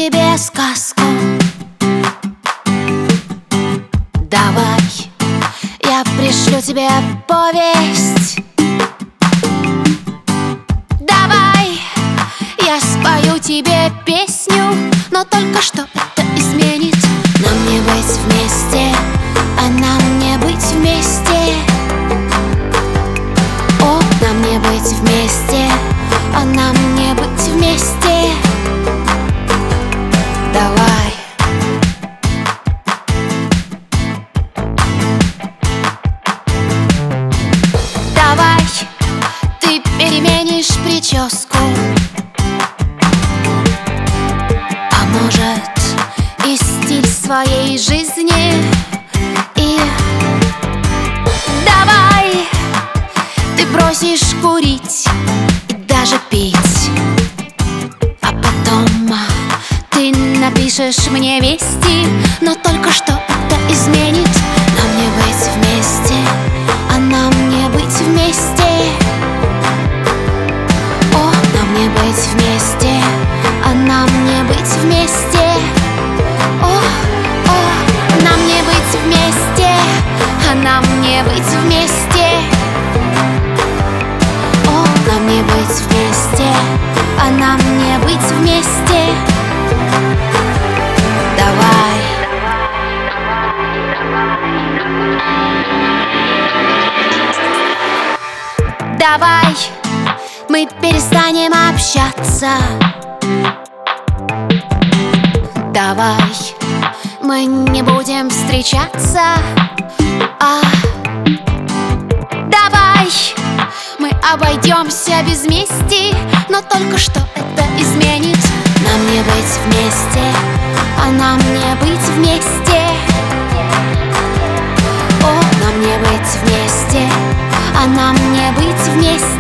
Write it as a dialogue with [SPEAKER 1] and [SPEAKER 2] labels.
[SPEAKER 1] тебе сказку. Давай, я пришлю тебе повесть. Давай, я спою тебе песню, но только что это изменит. Нам не быть вместе, а нам не быть вместе. О, нам не быть вместе, а нам не быть вместе. Давай. Давай, ты переменишь прическу, а может и стиль своей жизни. И давай, ты бросишь курить и даже пить, а потом ты напишешь мне вести, но только что это изменит. Нам не быть вместе, а нам не быть вместе. О, нам не быть вместе, а нам не быть вместе. О, нам не быть вместе, а нам не быть вместе. О, нам не быть вместе, а нам не быть вместе. Давай. Давай, мы перестанем общаться. Давай, мы не будем встречаться. Давай, мы обойдемся без мести, но только что это изменит. Нам не быть вместе, а нам не быть вместе. О, нам не быть вместе, а нам не быть вместе.